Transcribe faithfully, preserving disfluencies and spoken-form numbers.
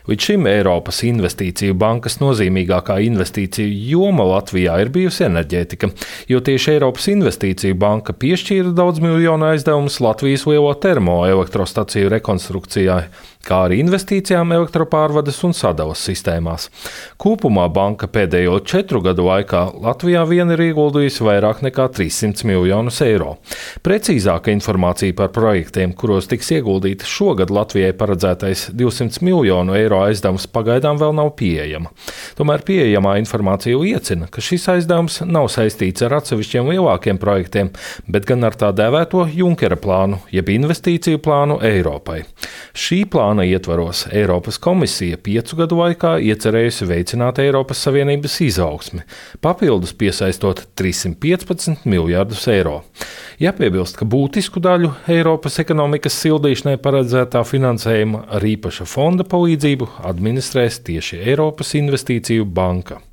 Līdz šim Eiropas Investīciju bankas nozīmīgākā investīciju joma Latvijā ir bijusi enerģētika, jo tieši Eiropas Investīciju banka piešķīra daudz miljonu aizdevumus Latvijas lielo termoelektrostaciju rekonstrukcijai, kā arī investīcijām elektropārvades un sadales sistēmās. Kopumā banka pēdējo četru gadu laikā Latvijā vien ir ieguldījusi vairāk nekā trīssimtus miljonus eiro. Precīzāka informācija par projektiem, kuros tiks ieguldīta šogad Latvijai paredzētais divsimt miljonu eiro aizdevums, pagaidām vēl nav pieejama. Tomēr pieejamā informācija liecina, ka šis aizdevums nav saistīts ar atsevišķiem lielākiem projektiem, bet gan ar tā dēvēto Junkera plānu, jeb investīciju plānu Eiropai. Šī plāna ietvaros Eiropas komisija piecu gadu laikā iecerējusi veicināt Eiropas Savienības izaugsmi, papildus piesaistot trīssimt piecpadsmit miljardus eiro. Jāpiebilst, ka būtisku daļu Eiropas ekonomikas sildīšanai paredzētā finansējuma ar īpaša fonda palīdzību administrēs tieši Eiropas Investīciju banka.